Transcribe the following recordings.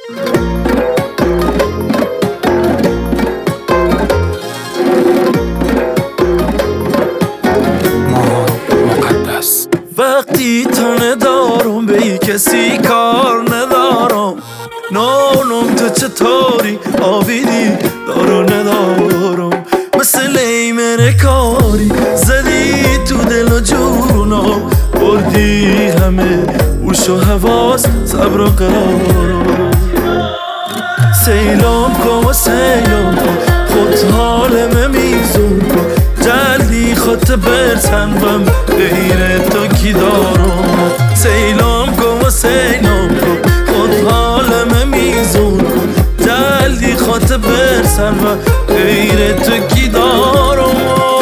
وقتی تنه دارم به کسی کار ندارم، نانم تو چطوری آویدی دارو ندارم، مثل ایمن کاری زدی تو دل و جونم، بردی همه اوش و حواس صبر و قرارم. سیلام کن و سیلام کن خود حالم میزون کن، جلدی خود برسن بم غیر تو کی دارم. سیلام کن و سیلام کن خود حالم میزون کن، جلدی خود برسن بم غیر تو کی دارم.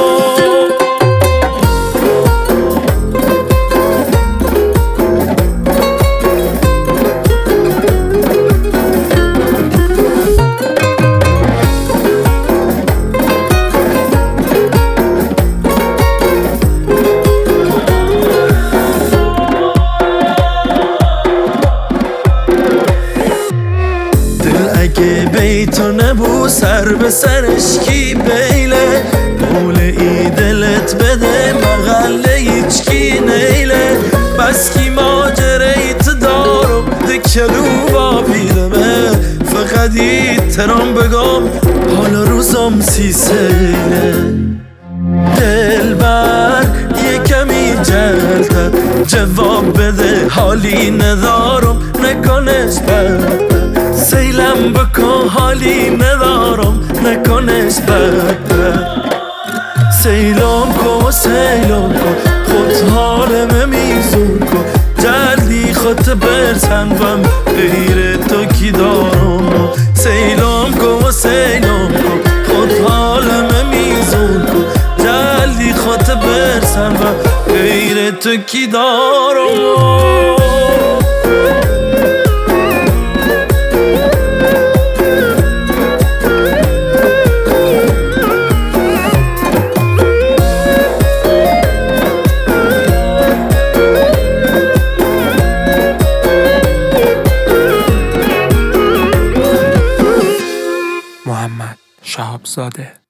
اگه بیتو نبو سر به سرش کی بیله، بول ای دلت بده مغله هیچ کی نیله، بس کی ماجریت دارم دکلو با پیرمه، فقط ترام بگم حالا روزم سی سیله. دل بر یه کمی جلتر جواب بده حالی ندارم نکنش بد، سیلم بکن حالی ندارم نکنش بد. سیلام کن و سیلام کن خود حالم میزون کن، جلدی خود برسن بم غیر تو کی دارم. سیلام کن و سیلام کن خود حالم میزون کن، جلدی خود برسن بم غیر تو کی دارم. محمد شهابزاده.